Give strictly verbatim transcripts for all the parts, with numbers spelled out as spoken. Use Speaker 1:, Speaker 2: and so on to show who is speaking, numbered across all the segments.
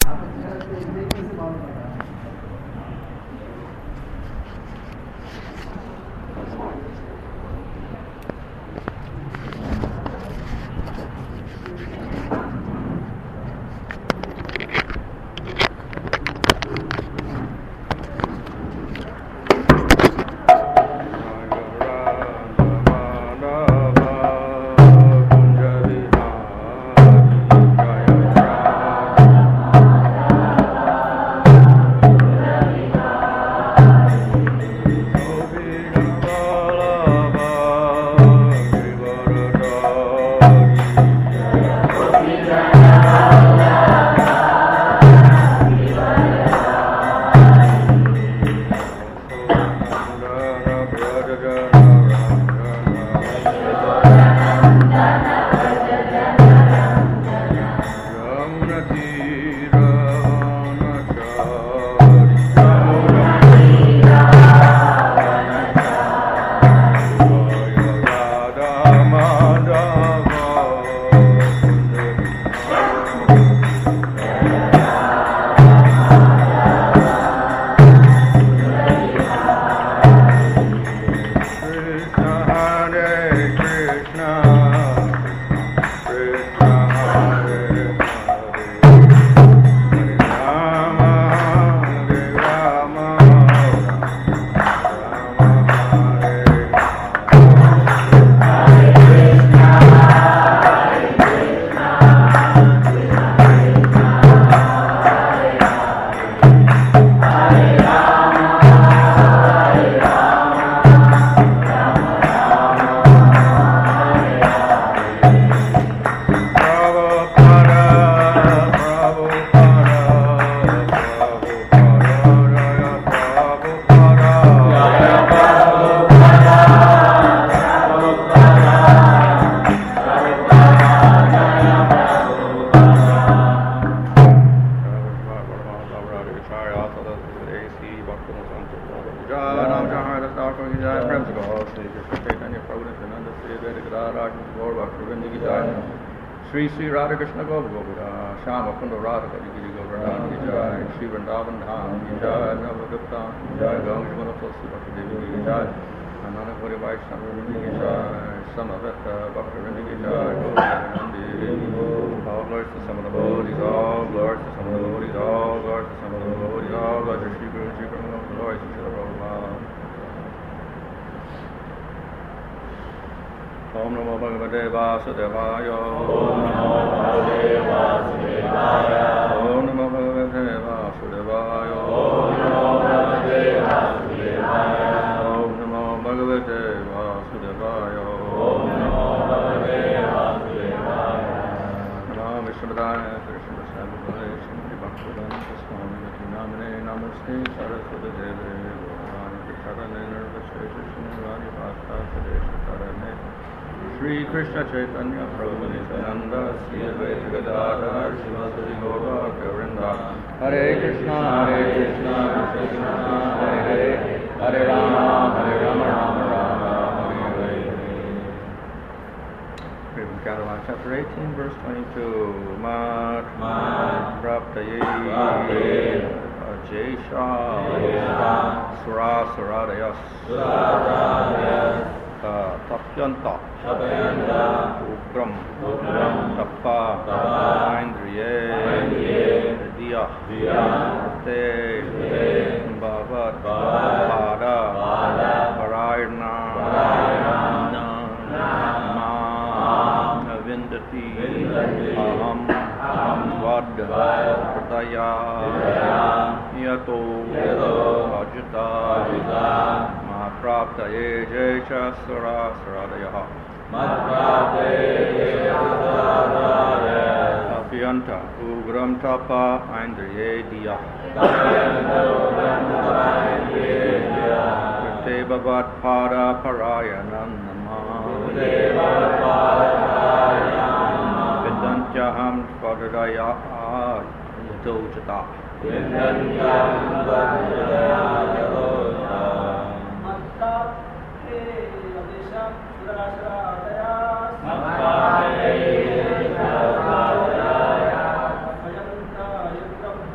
Speaker 1: Sri Sri Radha Krishna Gopa Govinda, Shama Kunda Radha Giri Govardhan Ki Jai, Shri Vrindavan Dham Ki Jai, Navadupta Ki Jai, Gauri Manapalsi Bhakti Devi Ki Jai, Ananda Kori Vaishnava Ki Jai, Samaveta Bhakti Ki Jai, Gauri all glories to some of the Bodhis, all glories to some of the Bodhis, all glories to some of the Bodhis, all glories to Shri Guru, Shri Guru, all glories to Shri Prabhupada. Om Namo Bhagavate Vasudevaya. Om Namo Bhagavate Vasudevaya. Om Namo Bhagavate Vasudevaya. Om Namo Bhagavate Vasudevaya. Om Namo Bhagavate Vasudevaya. Om Namo Bhagavate Vasudevaya. Namo Vishnupadaya Krishna Sabhavaya Shri Bhaktivedanta Swami Gati Namane Namaste Saraswati Deve Bhagavani Vitarane Nirvashesha Shinivani Bhasta Kadesha Tarane Shri Krishna Chaitanya Prabhu Nityananda Sri Advaita Gadadhar Srivasadi Gaura Govinda Hare Krishna Hare Krishna Krishna Krishna Hare Hare Hare Rama Hare Rama Rama Rama Hare Hare. From Catalan chapter eighteen verse twenty-two. Mat Mat Praptaye Jesha Sura Suradayas Suradayas Tapyanta Ugram Tappa Indriye Diya Te Bhavat Pada Parayana Ma Vindati Aham Vad Pradaya Yato Ajita Praptaye Jesha Sura Suradaya Matpraptaye Jesha Suradaya Tapyanta Ugram Tapa Indriye Diya Tapyanta Ugram Tapa Indriye Diya Krite Bhavat Pada Parayana Nama Krite Bhavat Pada Parayana Nama Vidantyaham Padadaya Yato Jata Vidantyaham Padadaya Yato Jata Matpraptaye Jesha Suradaya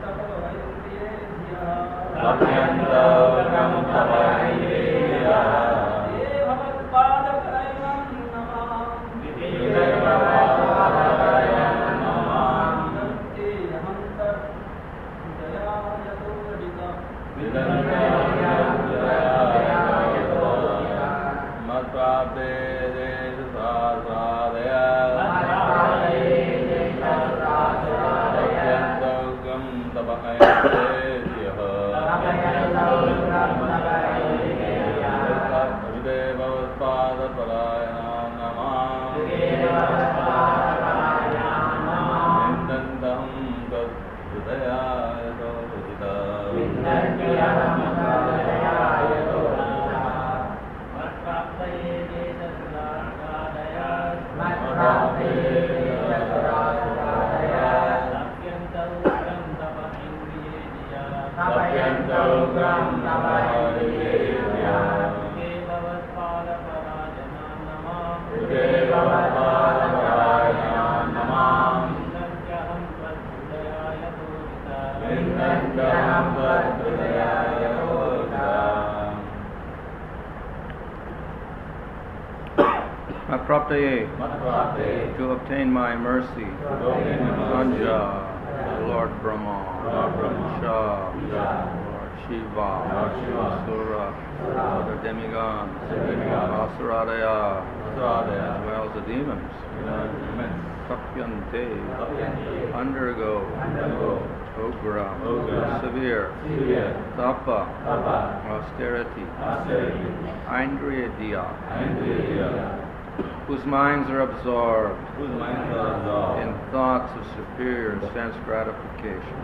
Speaker 1: To obtain my mercy, Anja, Lord Brahma, Shah, Lord Shiva, Sura, other demigods, Asuradaya, as well as the demons, Sakyante, undergo, Ogra, severe, Tapa, austerity, Indriya Diya, whose minds are absorbed, whose minds are absorbed in thoughts of superior sense gratification.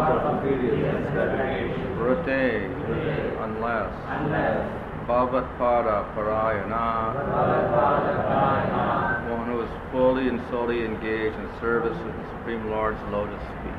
Speaker 1: Vrute, unless, Bhavat Pada Parayana, one who is fully and solely engaged in service of the Supreme Lord's lotus feet.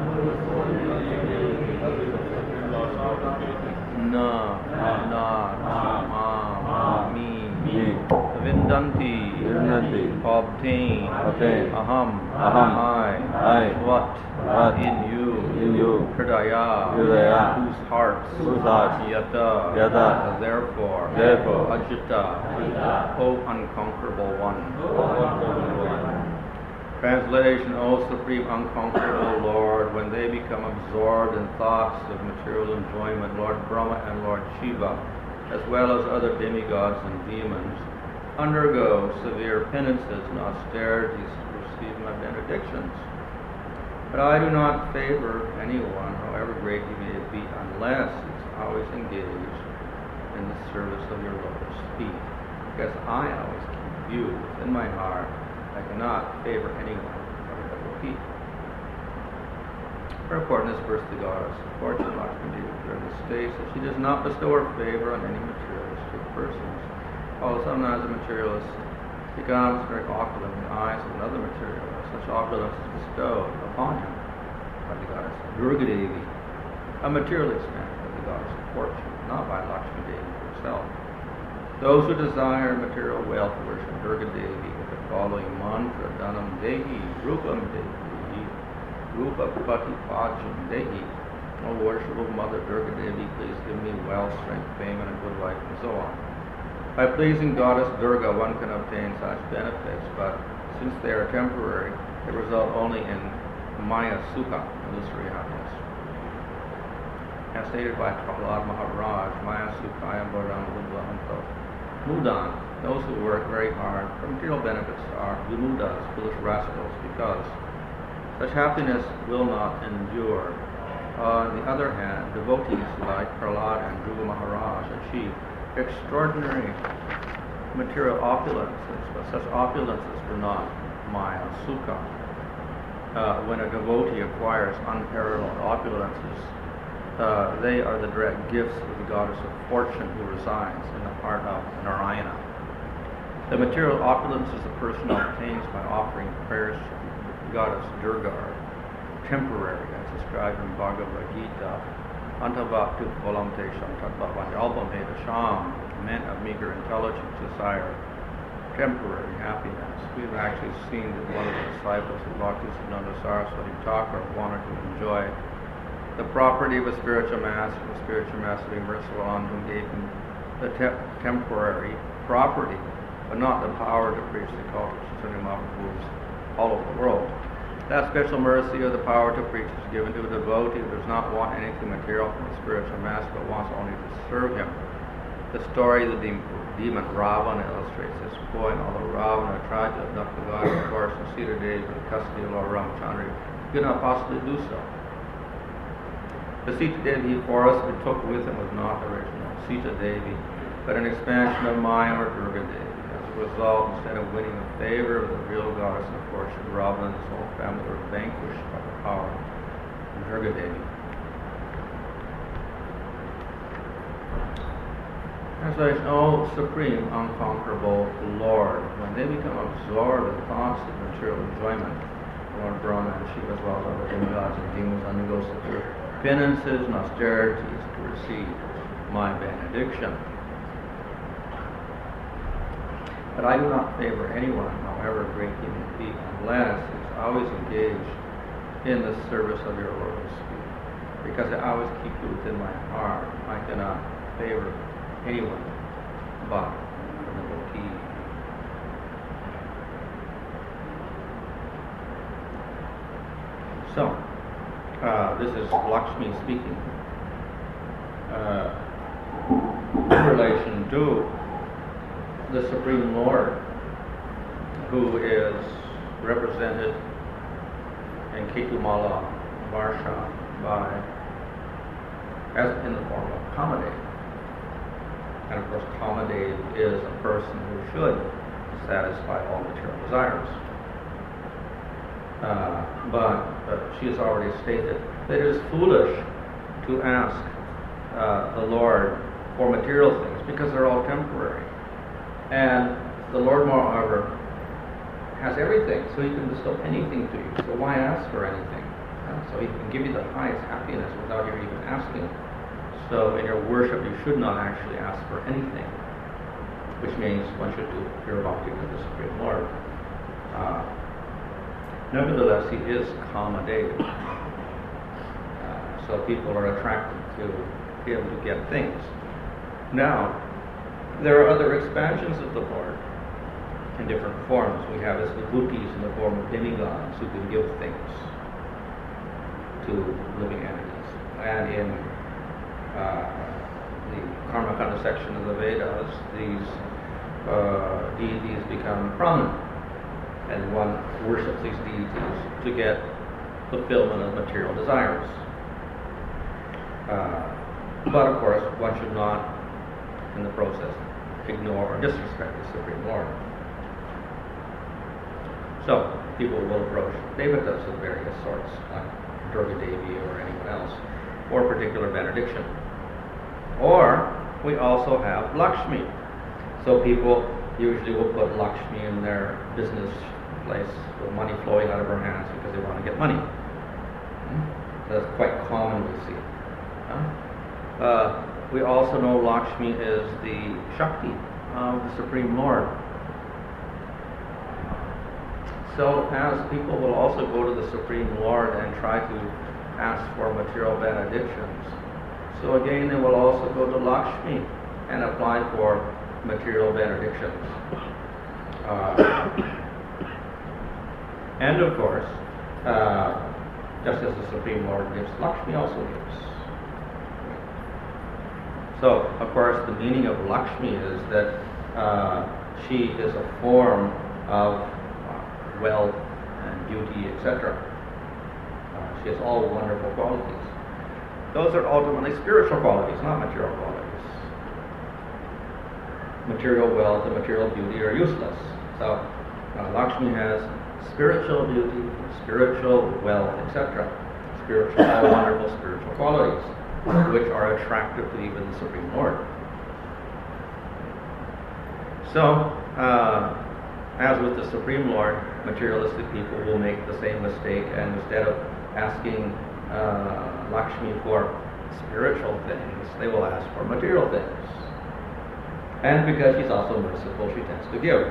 Speaker 1: Na, na, ma, me, Vindanti, obtain, aham, aham, I, what, what, in you, in you, Hridaya, Hridaya, whose hearts, whose hearts, yata, yata, therefore, therefore, ajita, O unconquerable one. Translation, O Supreme Unconquerable Lord, when they become absorbed in thoughts of material enjoyment, Lord Brahma and Lord Shiva, as well as other demigods and demons, undergo severe penances and austerities to receive my benedictions. But I do not favor anyone, however great he may be, unless he's always engaged in the service of your lotus feet. Because I always keep you in my heart. I cannot favor anyone but a double feet. Purport in this verse, the goddess Fortune Lakshmi Devi during the state says she does not bestow her favor on any materialistic persons. Although sometimes a materialist becomes very opulent in the eyes of another materialist, such opulence is bestowed upon him by the goddess Durga Devi, a material expansion of the goddess of fortune, not by Lakshmi Devi herself. Those who desire material wealth worship Durga Devi with the following mantra: Dhanam Dehi, Rupam Dehi, Rupa Patipajam Dehi. O worshipful Mother Durga Devi, please give me wealth, strength, fame, and a good life, and so on. By pleasing Goddess Durga, one can obtain such benefits, but since they are temporary, they result only in Maya Sukha, illusory happiness. As stated by Prahlad Maharaj, Maya Sukhayam Varam Budvahanto. Mudan, those who work very hard for material benefits, are vimudas, foolish rascals, because such happiness will not endure. On the other hand, devotees like Prahlad and Dhruva Maharaj achieve extraordinary material opulences, but such opulences do not Maya Sukha. Uh, when a devotee acquires unparalleled opulences, uh, they are the direct gifts of the goddess of fortune who resides in the heart of Narayana. The material opulences a person obtains by offering prayers to the goddess Durga are temporary, as described in Bhagavad Gita. Antavaktu Kolam Tesham Tatvavan Albameda Sham, men of meager intelligence desire temporary happiness. We've actually seen that one of the disciples of Bhaktisiddhanta Saraswati Thakur wanted to enjoy the property of a spiritual master, the spiritual master being merciful on whom gave him the te- temporary property, but not the power to preach the culture of Chaitanya Mahaprabhu all over the world. That special mercy of the power to preach is given to a devotee who does not want anything material from the spiritual master, but wants only to serve him. The story of the de- demon Ravana illustrates this point. Although Ravana tried to abduct the goddess of course, and Sita Devi for the custody of Lord Ramachandra, he could not possibly do so. The Sita Devi he forcibly took with him was not the original Sita Devi, but an expansion of Maya or Durga Devi. As a result, instead of winning the favor of the real goddess of fortune, Ravana and his whole family were vanquished by the power of Durga Devi. Translation, O Supreme, Unconquerable Lord, when they become absorbed in thoughts of material enjoyment, Lord Brahma and Shiva as well as other demigods and demons undergo severe penances and austerities to receive my benediction. But I do not favor anyone, however great he may be, unless he is always engaged in the service of your Lord's feet, because I always keep you within my heart. I cannot favor anyone but the devotee. So, uh, this is Lakshmi speaking uh, in relation to the Supreme Lord, who is represented in Ketumala Varsha by, as in the form of Kamadev. And of course, Kamadev is a person who should satisfy all material desires. Uh, but uh, she has already stated that it is foolish to ask uh, the Lord for material things because they're all temporary. And the Lord, moreover, has everything, so he can bestow anything to you. So why ask for anything? Uh, so he can give you the highest happiness without you even asking. So in your worship, you should not actually ask for anything, which means one should do pure bhakti to the Supreme Lord. Uh, nevertheless, he is Kamadev. Uh, so people are attracted to him to get things. Now, there are other expansions of the Lord in different forms. We have his vibhutis in the form of demigods who can give things to living entities. And in Uh, the Karmakanda section of the Vedas, these uh, deities become prominent, and one worships these deities to get fulfillment of material desires. Uh, but of course, one should not, in the process, ignore or disrespect the Supreme Lord. So, people will approach devatas of various sorts, like Durga Devi or anyone else, or particular benediction. Or we also have Lakshmi. So people usually will put Lakshmi in their business place with money flowing out of her hands because they want to get money. That's quite common we see. Uh, we also know Lakshmi is the Shakti of the Supreme Lord. So as people will also go to the Supreme Lord and try to ask for material benedictions, so again they will also go to Lakshmi and apply for material benedictions. Uh, and of course, uh, just as the Supreme Lord gives, Lakshmi also gives. So, of course, the meaning of Lakshmi is that uh, she is a form of uh, wealth and beauty, et cetera. Uh, she has all wonderful qualities. Those are ultimately spiritual qualities, not material qualities. Material wealth and material beauty are useless. So, uh, Lakshmi has spiritual beauty, spiritual wealth, et cetera. Spiritual, all wonderful spiritual qualities, which are attractive to even the Supreme Lord. So, uh, as with the Supreme Lord, materialistic people will make the same mistake, and instead of asking uh, Lakshmi for spiritual things, they will ask for material things. And because she's also merciful, she tends to give.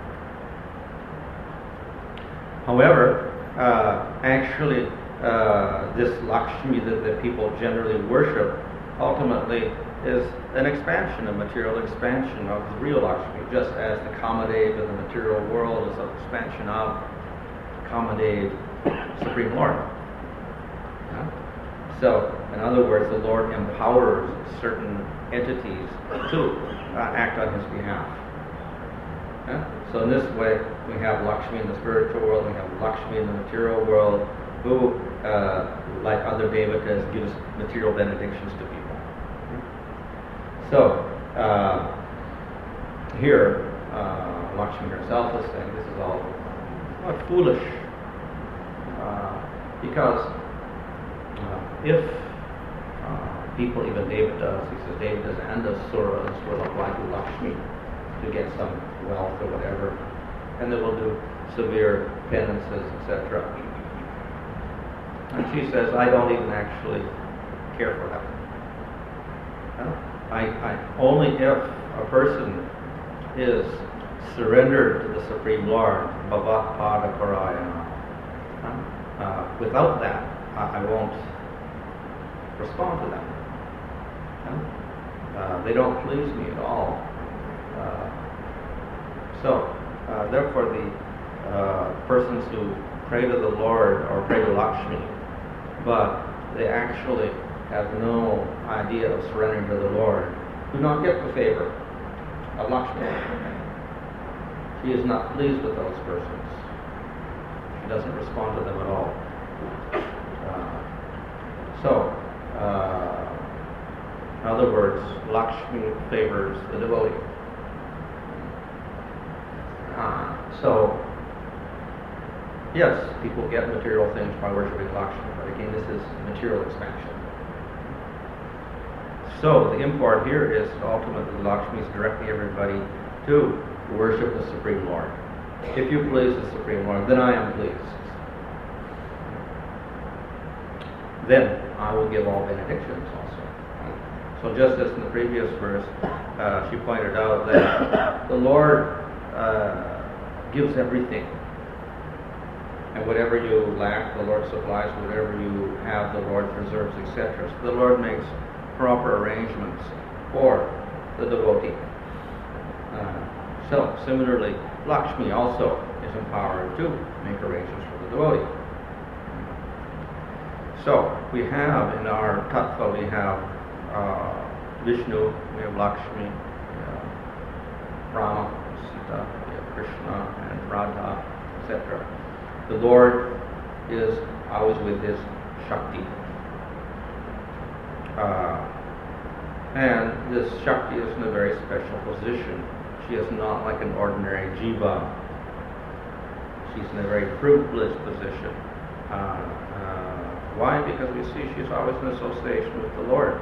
Speaker 1: However, uh, actually, uh, this Lakshmi that, that people generally worship ultimately is an expansion, a material expansion of the real Lakshmi, just as the Kamadev in the material world is an expansion of Kamadev
Speaker 2: Supreme Lord. Yeah? So, in other words, the Lord empowers certain entities to uh, act on his behalf. Yeah? So in this way, we have Lakshmi in the spiritual world, we have Lakshmi in the material world, who, uh, like other devatas, gives material benedictions to people. So, uh, here, uh, Lakshmi herself is saying this is all what, foolish. Uh, because uh, if uh, people, even Devatas, he says Devatas and Asuras will apply to Lakshmi to get some wealth or whatever, and they will do severe penances, et cetera. And she says, I don't even actually care for that. Uh, I, I only if a person is surrendered to the Supreme Lord, Bhavat Pada Parayana. Uh, without that, I, I won't respond to them. Uh, they don't please me at all. Uh, so, uh, therefore, the uh, persons who pray to the Lord or pray to Lakshmi, but they actually have no idea of surrendering to the Lord, do not get the favor of Lakshmi. She is not pleased with those persons. She doesn't respond to them at all. Uh, so, uh, in other words, Lakshmi favors the devotee. Uh, so, yes, people get material things by worshiping Lakshmi, but again, this is material expansion. So, the import here is ultimately Lakshmi is directing everybody to worship the Supreme Lord. If you please the Supreme Lord, then I am pleased. Then I will give all benedictions also. So just as in the previous verse, uh, she pointed out that the Lord uh, gives everything. And whatever you lack, the Lord supplies. Whatever you have, the Lord preserves, et cetera. So the Lord makes proper arrangements for the devotee. Uh, So, similarly, Lakshmi also is empowered to make arrangements for the devotee. So, we have in our tattva, we have uh, Vishnu, we have Lakshmi, we have Rama, Sita, we have Krishna, and Radha, et cetera. The Lord is always with his Shakti. Uh, and this Shakti is in a very special position. She is not like an ordinary jiva. She's in a very privileged position. Uh, uh, why? Because we see she's always in association with the Lord.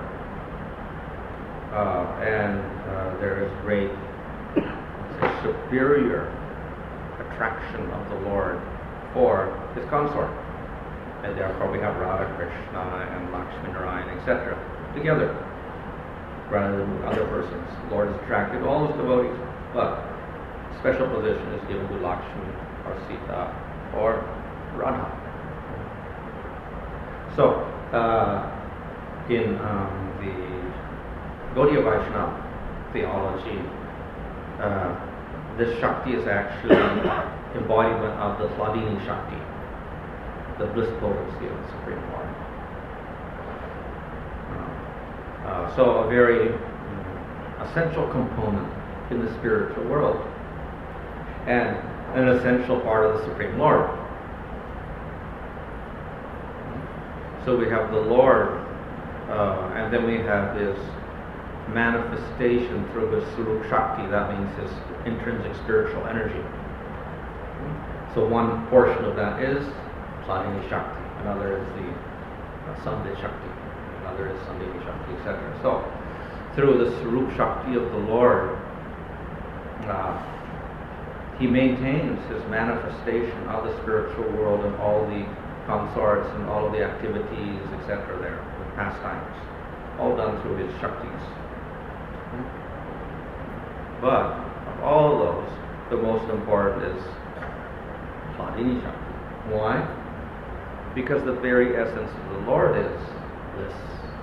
Speaker 2: Uh, and uh, there is great, say, superior attraction of the Lord for his consort. And therefore we have Radha Krishna and Lakshmi Narayan, et cetera together, rather than with other persons. The Lord is attracted to all his devotees. But special position is given to Lakshmi or Sita or Radha. So, uh, in um, the Gaudiya Vaishnava theology, uh, this Shakti is actually embodiment of the Hladini Shakti, the bliss potency of the Supreme Lord. Uh, uh, so, a very um, essential component in the spiritual world, and an essential part of the Supreme Lord. So we have the Lord, uh, and then we have his manifestation through his Swarup Shakti, that means his intrinsic spiritual energy. So one portion of that is Hladini Shakti, another is the uh, Sandhi Shakti, another is Sandhini Shakti, et cetera. So through the Swarup Shakti of the Lord, Uh, he maintains his manifestation of the spiritual world and all the consorts and all of the activities, et cetera there, the pastimes, all done through his Shaktis. But of all those, the most important is Hladini Shakti. Why? Because the very essence of the Lord is bliss.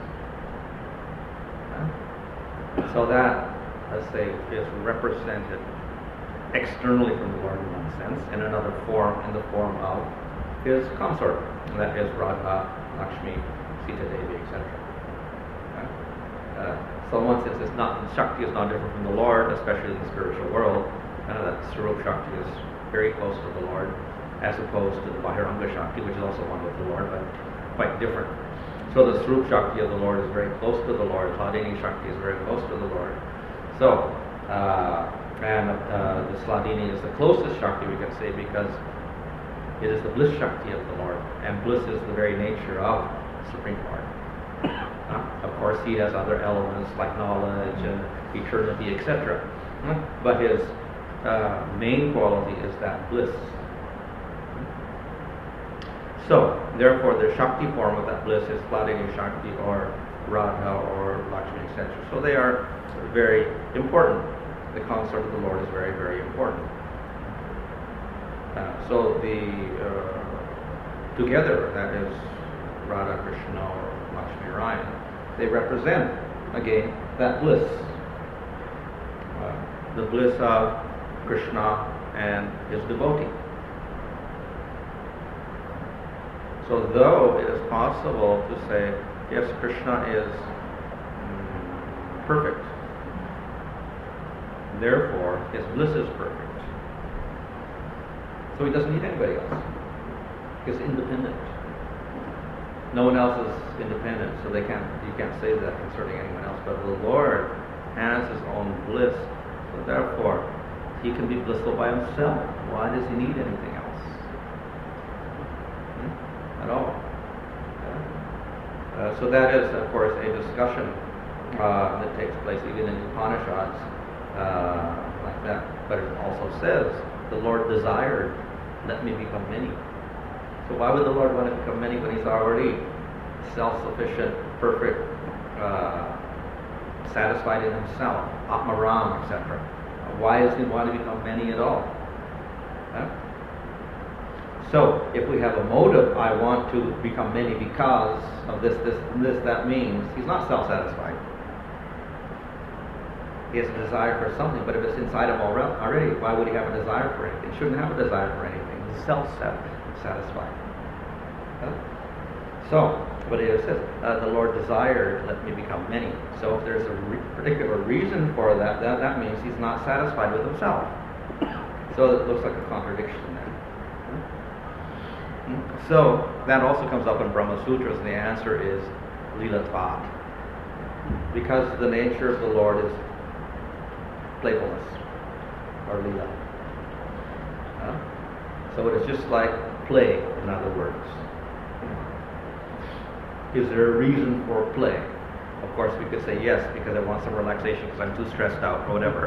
Speaker 2: Yeah? So that, let's say, is represented externally from the Lord in one sense, in another form, in the form of his consort, and that is Radha, Lakshmi, Sita Devi, et cetera. Okay? Uh, so in one sense, it's not, Shakti is not different from the Lord, especially in the spiritual world. Uh, that Swarup Shakti is very close to the Lord, as opposed to the Bahiranga Shakti, which is also one with the Lord, but quite different. So the Swarup Shakti of the Lord is very close to the Lord. Hladini Shakti is very close to the Lord. So, uh, and uh, the Hladini is the closest Shakti, we can say, because it is the bliss Shakti of the Lord, and bliss is the very nature of the Supreme Lord. Uh, of course, he has other elements like knowledge and eternity, et cetera. Uh, but his uh, main quality is that bliss. So, therefore, the Shakti form of that bliss is Hladini Shakti or Radha or Lakshmi, et cetera. So they are very important. The consort of the Lord is very, very important. Uh, so the uh, together, that is Radha, Krishna, or Lakshmi, Ryan, they represent again that bliss, uh, the bliss of Krishna and his devotee. So though it is possible to say, yes, Krishna is mm, perfect, therefore his bliss is perfect. So he doesn't need anybody else. He's independent. No one else is independent, so they can't. You can't say that concerning anyone else. But the Lord has his own bliss, so therefore he can be blissful by himself. Why does he need anything else? Hmm? At all. Uh, so that is, of course, a discussion uh, that takes place even in Upanishads uh, like that. But it also says the Lord desired, let me become many. So why would the Lord want to become many when he's already self-sufficient, perfect, uh, satisfied in himself, Atmaram, et cetera? Why does he want to become many at all? Huh? So if we have a motive, I want to become many because of this, this, this, that means he's not self-satisfied. He has a desire for something, but if it's inside him already, why would he have a desire for anything? He shouldn't have a desire for anything. He's self-satisfied. Huh? So, but it says, uh, the Lord desired, let me become many. So if there's a re- particular reason for that, that, that means he's not satisfied with himself. So it looks like a contradiction there. Hmm? So that also comes up in Brahma Sutras, and the answer is Lilatvat. Because the nature of the Lord is playfulness, or lila. Uh, so it is just like play, in other words. Is there a reason for play? Of course, we could say yes, because I want some relaxation because I'm too stressed out, or whatever.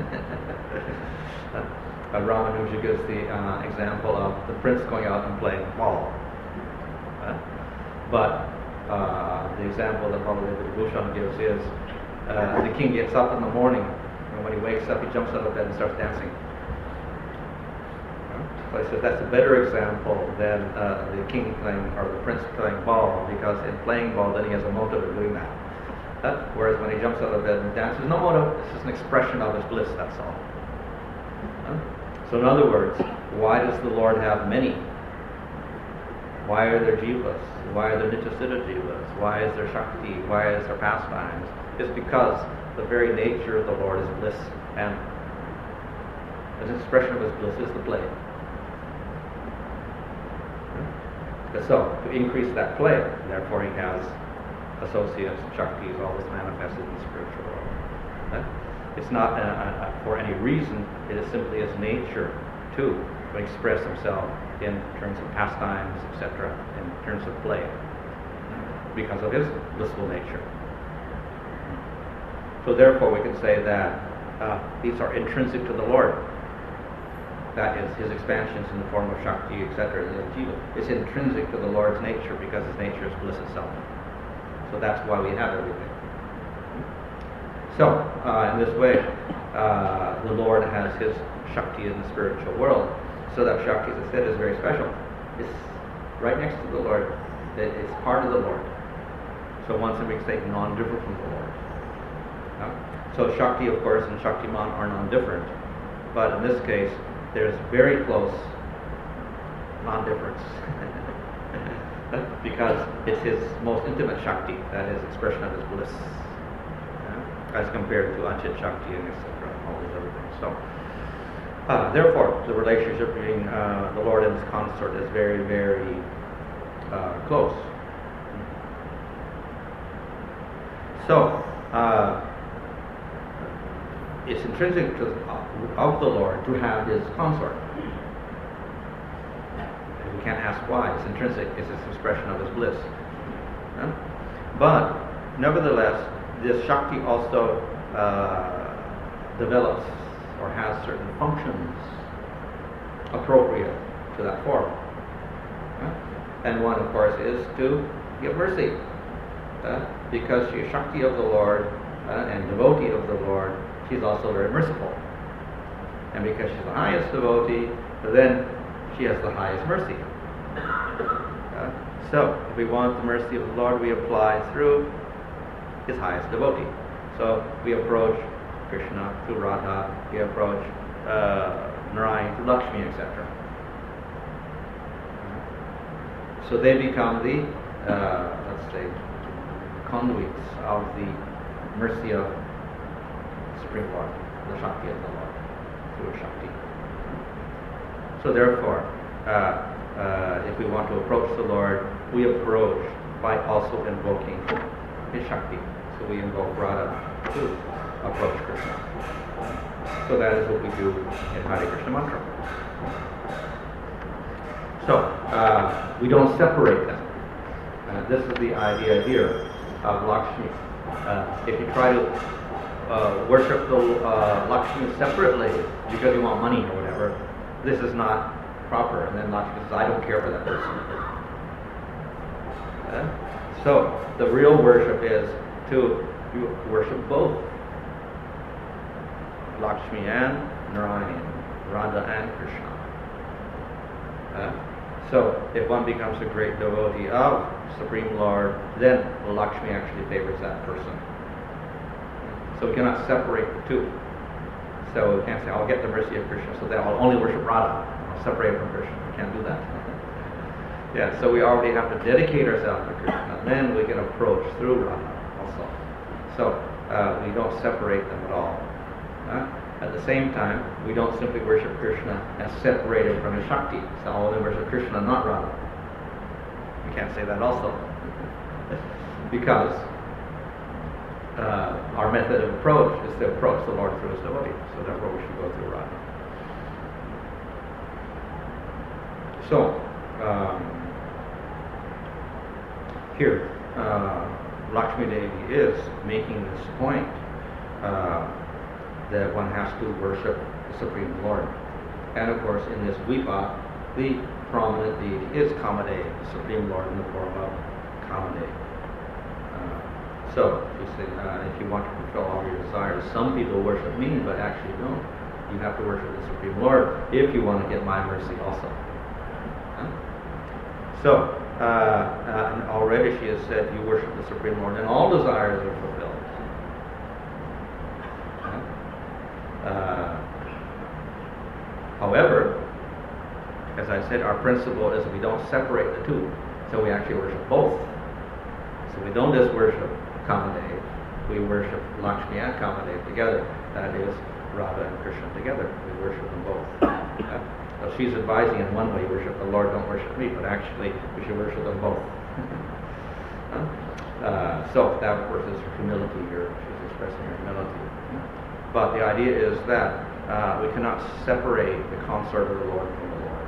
Speaker 2: uh, Ramanuja gives the uh, example of the prince going out and playing ball. Uh, but uh, the example that probably Bhushan gives is uh, the king gets up in the morning, and when he wakes up, he jumps out of bed and starts dancing. So I said that's a better example than uh, the king playing or the prince playing ball, because in playing ball, then he has a motive of doing that. Uh, whereas when he jumps out of bed and dances, no motive. It's just an expression of his bliss. That's all. Uh, so in other words, why does the Lord have many? Why are there jivas? Why are there nityasiddha jivas? Why is there shakti? Why is there pastimes? It's because the very nature of the Lord is bliss, and an expression of his bliss is the play. So, to increase that play, therefore he has associates, shaktis, all this manifested in the spiritual world. Uh, it's not a, a, a, for any reason, it is simply his nature too, to express himself in terms of pastimes, et cetera, in terms of play, because of his blissful nature. So therefore we can say that uh, these are intrinsic to the Lord. That is, his expansions in the form of Shakti, et cetera, it's intrinsic to the Lord's nature because his nature is bliss itself. So that's why we have everything. So, uh, in this way, uh, the Lord has his Shakti in the spiritual world. So that Shakti, as I said, is very special. It's right next to the Lord. It's part of the Lord. So once we can say non-different from the Lord. Uh, so Shakti, of course, and Shaktiman are non-different. But in this case, there's very close non-difference. Because it's his most intimate Shakti, that is expression of his bliss, yeah? As compared to Anchit Shakti and et cetera, all these other things. So, uh, therefore, the relationship between uh, the Lord and his consort is very, very uh, close. So, uh, it's intrinsic to, of the Lord to have his consort. We can't ask why. It's intrinsic. It's an expression of his bliss. Yeah? But, nevertheless, this Shakti also uh, develops or has certain functions appropriate to that form. Yeah? And one, of course, is to give mercy. Uh, because she is Shakti of the Lord uh, and devotee of the Lord, she's also very merciful. And because she's the highest devotee, then she has the highest mercy. Uh, so, if we want the mercy of the Lord, we apply through his highest devotee. So, we approach Krishna through Radha, we approach uh, Narayan through Lakshmi, et cetera. So they become the, uh, let's say, conduits of the mercy of the Supreme Lord, the Shakti of the Lord, through Shakti. So therefore, uh, uh, if we want to approach the Lord, we approach by also invoking his Shakti. So we invoke Radha to approach Krishna. So that is what we do in Hare Krishna Mantra. So, uh, we don't separate them. Uh, this is the idea here of Lakshmi. Uh, if you try to uh, worship the uh, Lakshmi separately because you want money or whatever, this is not proper. And then Lakshmi says, I don't care for that person. Uh, so, the real worship is to you worship both Lakshmi and Narayan, Radha and Krishna. Uh, so, if one becomes a great devotee of Supreme Lord, then Lakshmi actually favors that person. So we cannot separate the two. So we can't say, I'll get the mercy of Krishna, so then I'll only worship Radha. I'll separate from Krishna. We can't do that. Yeah, so we already have to dedicate ourselves to Krishna. Then we can approach through Radha also. So uh, we don't separate them at all. Uh, At the same time, we don't simply worship Krishna as separated from his Shakti. So I'll only worship Krishna, not Radha. We can't say that also. Because uh, our method of approach is to approach the Lord through his devotee. So therefore we should go through Radha. So, um, here, uh, Lakshmi Devi is making this point uh, that one has to worship the Supreme Lord. And of course, in this Dvipa, the prominent deity is Kamadev, the Supreme Lord in the form of Kamadev. Uh, so, you say, uh, if you want to fulfill all your desires, some people worship me, but actually don't. You have to worship the Supreme Lord if you want to get my mercy also. Huh? So, uh, uh, and already she has said, you worship the Supreme Lord, and all desires are fulfilled. Uh, however, as I said, our principle is we don't separate the two, so we actually worship both. So we don't just worship Kamadev, we worship Lakshmi and Kamadev together. That is Radha and Krishna together. We worship them both. Uh, so she's advising in one way, worship the Lord, don't worship me, but actually we should worship them both. uh, so that of course is humility here. She's expressing her humility. But the idea is that uh, we cannot separate the consort of the Lord from the Lord.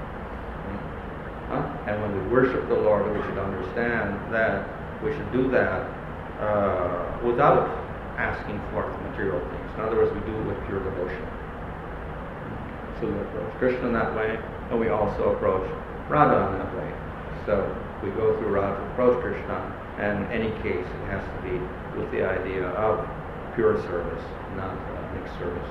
Speaker 2: Huh? And when we worship the Lord, we should understand that we should do that uh, without asking for material things. In other words, we do it with pure devotion. So we approach Krishna in that way, and we also approach Radha in that way. So we go through Radha to approach Krishna, and in any case, it has to be with the idea of pure service, not uh, mixed service.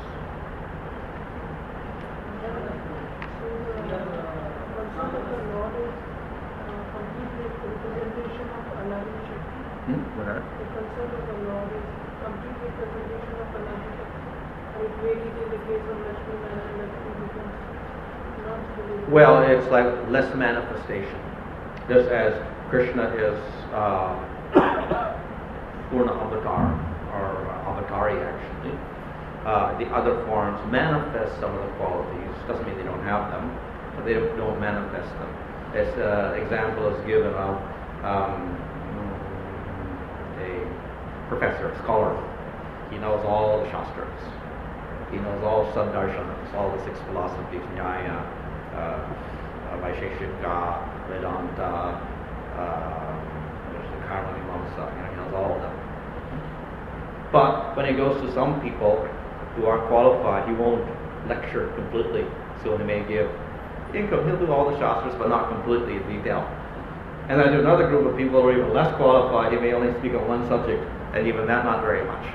Speaker 2: Hmm? What are?
Speaker 3: The concept of the Lord is complete representation of Anadi Shakti. And it varies in the case of Lakshmi Narayan, Lakshmi becomes not fully.
Speaker 2: Well, it's like less manifestation. Just as Krishna is uh, Purna Avatar, or uh, Avatari actually, uh, the other forms manifest some of the qualities. Doesn't mean they don't have them, but they don't, don't manifest them. This uh, example is given of um, a professor, a scholar. He knows all the Shastras. He knows all Saddarshanas, all the six philosophies, Nyaya, uh, uh, Vaisheshika, Vedanta, uh, there's the Karma Mimamsa, you know, he knows all of them. But when he goes to some people who are qualified, he won't lecture completely. So he may give income, he'll do all the Shastras, but not completely in detail. And then to another group of people who are even less qualified, he may only speak on one subject, and even that not very much.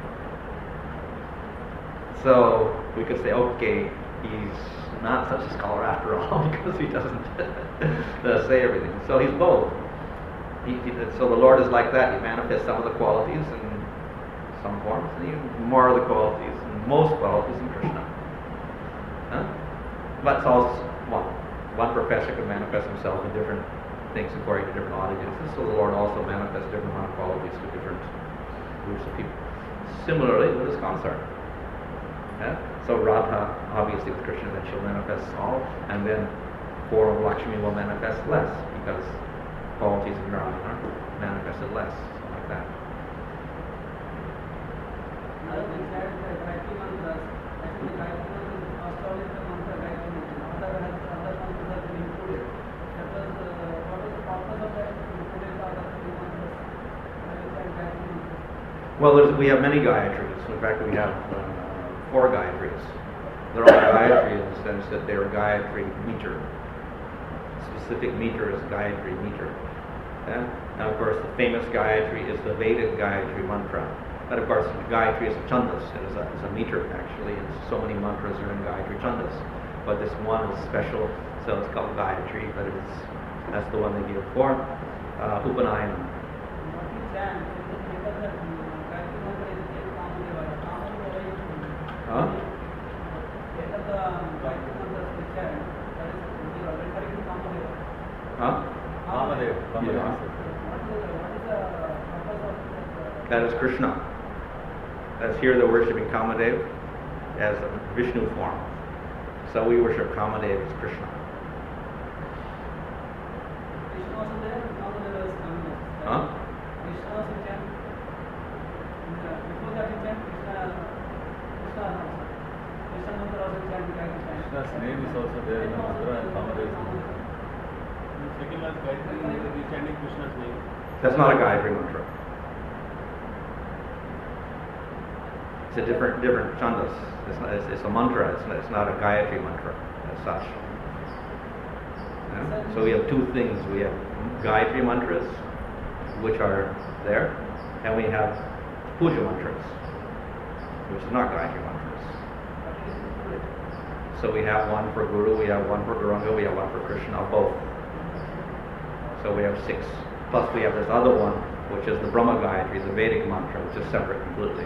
Speaker 2: So we could say, okay, he's not such a scholar after all because he doesn't uh, say everything. So he's both. He, he, so the Lord is like that. He manifests some of the qualities in some forms, and even more of the qualities, and most qualities in Krishna. Huh? But it's also one. One professor can manifest himself in different things according to different audiences. So the Lord also manifests different amount of qualities to different groups of people. Similarly with his consort. Yeah? So Radha, obviously with Krishna, then she'll manifest all, and then form of Lakshmi will manifest less, because qualities of Radha are manifested less, something like that.
Speaker 4: Another thing that the Gayatri mantras, actually the Gayatri mantra is first of all is the mantra Gayatri mantra. Other has other mantras have been included. That was uh, what is the purpose of that? Included the other three mantras. Gayatri mantra.
Speaker 2: Well, there's, we have many Gayatris. In fact, we have uh, four Gayatris. They're all Gayatri in the sense that they're Gayatri meter. Specific meter is Gayatri meter. Yeah? And of course, the famous Gayatri is the Vedic Gayatri mantra. But of course, Gayatri is a chandas. It is a, it's a meter actually, and so many mantras are in Gayatri chandas. But this one is special, so it's called Gayatri. But it's that's the one they give for uh, Upanayana.
Speaker 4: What we chant, because that Gayatri mantra is a Kamadeva. Kamadeva is
Speaker 2: Huh?
Speaker 4: end of the Gayatri mantra we chant, that is we are referring to Kamadeva.
Speaker 2: Huh?
Speaker 1: Kamadeva.
Speaker 2: Yeah.
Speaker 4: What is the, what is the purpose of that?
Speaker 2: That is Krishna. That's here they're worshipping Kamadev as a Vishnu form. So we worship Kamadev as Krishna.
Speaker 4: Krishna also there, Kamadeva is coming.
Speaker 2: Huh?
Speaker 4: Krishna also chant. Before that he chant Krishna, Krishna also. Krishna mantra also chant Gayatri chant.
Speaker 1: Krishna's name is also there in the mantra and Kamadeva is also there.
Speaker 5: Second last Gayatri is we chanting Krishna's name.
Speaker 2: That's not a Gayatri mantra. It's a different different chandas. It's, not, it's, it's a mantra. It's not, it's not a Gayatri mantra as such. Yeah? So we have two things. We have Gayatri mantras, which are there, and we have puja mantras, which is not Gayatri mantras. So we have one for Guru, we have one for Gauranga, we have one for Krishna, both. So we have six. Plus we have this other one, which is the Brahma Gayatri, the Vedic mantra, which is separate completely.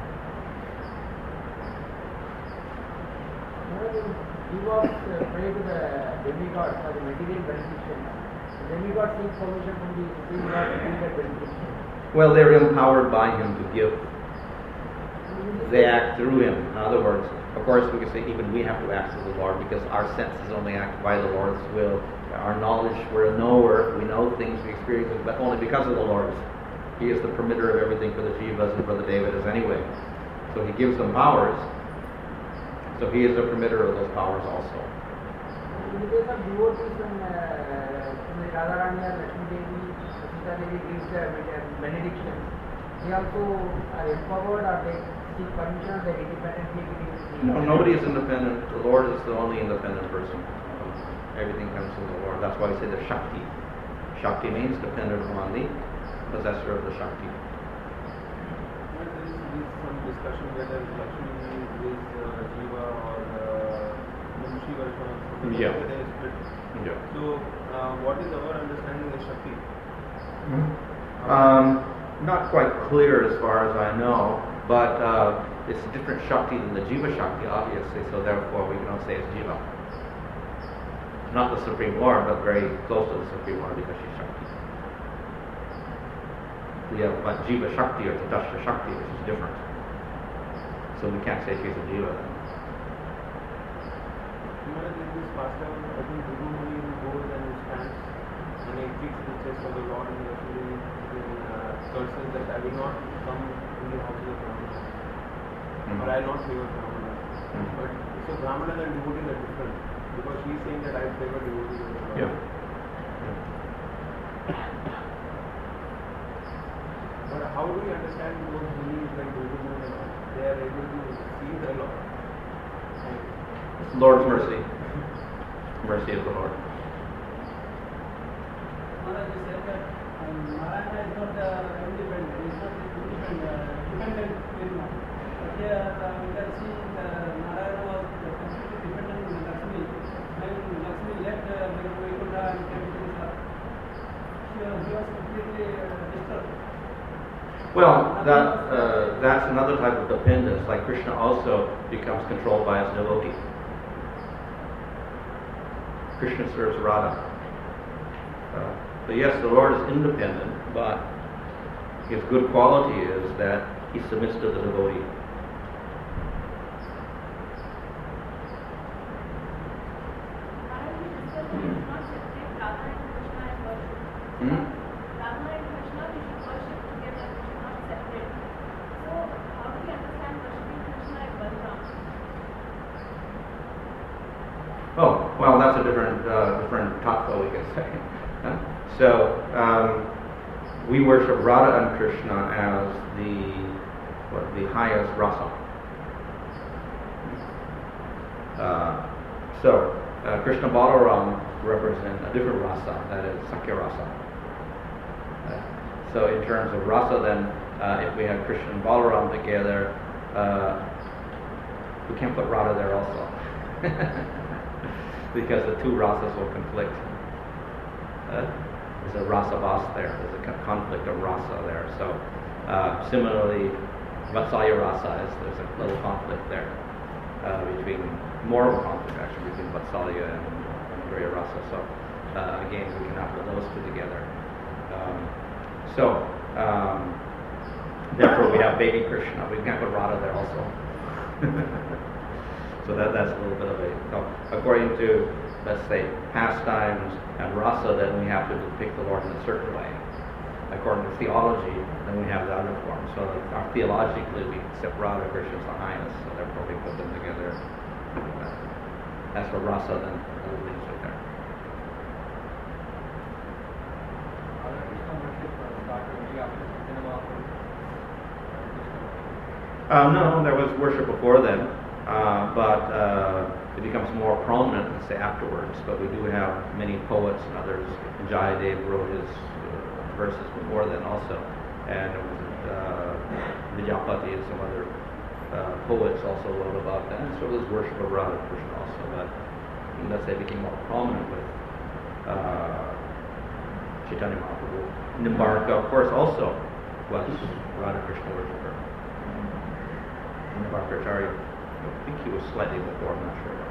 Speaker 6: He was uh, pray to the demigod for the material benediction. The demigod seeks permission from the supreme god to give that benediction.
Speaker 2: Well, they're empowered by him to give. They act through him. In other words, of course, we can say even we have to act through the Lord because our senses only act by the Lord's will. Our knowledge, we're a knower, we know things, we experience them, but only because of the Lord. He is the permitter of everything for the Jivas and for the Devatas anyway. So he gives them powers. So he is the permitter of those powers also.
Speaker 6: In the case of devotees, when uh, Radharani or Lakshmi Devi, Sita Devi gives the benediction, they also are empowered or they seek permission or they independently give.
Speaker 2: No, nobody is independent. The Lord is the only independent person. Everything comes from the Lord. That's why we say the Shakti. Shakti means dependent upon the possessor of the Shakti.
Speaker 5: There is some discussion whether Lakshmi is uh, Jiva or uh, Shiva or
Speaker 2: Yeah.
Speaker 5: whether they split.
Speaker 2: Yeah.
Speaker 5: So, uh, what is our understanding of Shakti?
Speaker 2: Um, not quite clear as far as I know, but uh, it's a different Shakti than the Jiva Shakti, obviously, so therefore we can say it's Jiva. not the Supreme Lord, but very close to the Supreme Lord because she's Shakti. We have uh, Jiva Shakti or Tatastha Shakti, which is different. So we can't say she's a Jiva then.
Speaker 5: Maharaj, in this pastime, I think Guru Muni goes and stands and he kicks the chest of the Lord and actually uh, curses that I will not come in the houses of Brahmanas.
Speaker 2: Mm-hmm.
Speaker 5: Or I will not favor Brahmanas.
Speaker 2: Mm-hmm.
Speaker 5: But so Brahmanas and devotees are different because she is saying that I favor devotees of the Lord.
Speaker 2: Yeah.
Speaker 5: But how do we understand those munis like Guru Muni and all? They are able to see the Lord.
Speaker 2: Lord's mercy. Mercy of the Lord.
Speaker 4: Maharaj, you said that um, Narayana is not uh, independent, he is not independent, uh, dependent very much. But here uh, we can see uh, Narayana was completely dependent on Lakshmi. When Lakshmi left uh, Vaikuntha and came to Mithila, he was, he was completely uh, disturbed.
Speaker 2: Well, that uh, that's another type of dependence. Like Krishna also becomes controlled by his devotee. Krishna serves Radha. Uh, but yes, the Lord is independent, but his good quality is that he submits to the devotee. Hmm? Oh, well, that's a different uh, different tattva, we can say. Huh? So, um, we worship Radha and Krishna as the what, the highest rasa. Uh, so, uh, Krishna Balaram represent a different rasa, that is Sakya rasa. Uh, so, in terms of rasa, then, uh, if we have Krishna and Balaram together, uh, we can't put Radha there also. Because the two rasas will conflict. Uh, there's a rasa vas there, there's a conflict of rasa there. So uh, similarly, Vatsalya rasa is, there's a little conflict there uh, between, more of a conflict actually between Vatsalya and Madhurya rasa. So uh, again, we cannot put those two together. Um, so um, therefore we have baby Krishna, we can't put Radha there also. So that, that's a little bit of a, so according to, let's say, pastimes and rasa, then we have to depict the Lord in a certain way. According to theology, then we have the other form. So that our, theologically, we accept Radha Krishna as the highest, so therefore we put them together. That's for rasa, then we'll leave it there. Uh, no, there was worship before then. Uh, but uh, it becomes more prominent, let's say, afterwards. But we do have many poets and others. Jayadev wrote his uh, verses before then also. And it was uh, Vidyapati and some other uh, poets also wrote about that. And so it was worship of Radha Krishna also. But let's say it became more prominent with uh, Chaitanya Mahaprabhu. Nimbarka, of course, also was Radha Krishna worshipper. Nimbarka Acharya. I think he was slightly before, I'm not sure.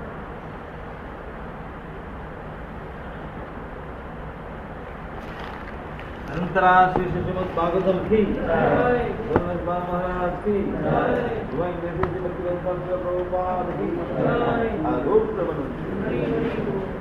Speaker 7: अनंतरा Shri Shrimad Bhagavatam की श्रीमद् महाराज की वहीं में श्री भक्तिवेदांत प्रभुपाद की आलोक प्रबंध